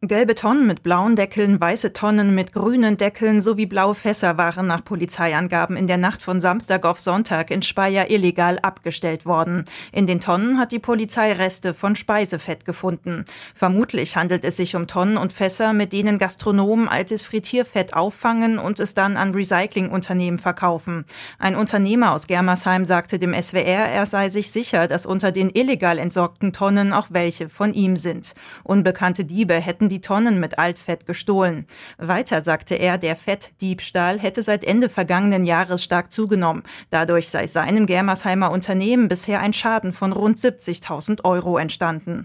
Gelbe Tonnen mit blauen Deckeln, weiße Tonnen mit grünen Deckeln sowie blaue Fässer waren nach Polizeiangaben in der Nacht von Samstag auf Sonntag in Speyer illegal abgestellt worden. In den Tonnen hat die Polizei Reste von Speisefett gefunden. Vermutlich handelt es sich um Tonnen und Fässer, mit denen Gastronomen altes Frittierfett auffangen und es dann an Recyclingunternehmen verkaufen. Ein Unternehmer aus Germersheim sagte dem SWR, er sei sich sicher, dass unter den illegal entsorgten Tonnen auch welche von ihm sind. Unbekannte Diebe hätten die Tonnen mit Altfett gestohlen. Weiter sagte er, der Fettdiebstahl hätte seit Ende vergangenen Jahres stark zugenommen. Dadurch sei seinem Germersheimer Unternehmen bisher ein Schaden von rund 70.000 € entstanden.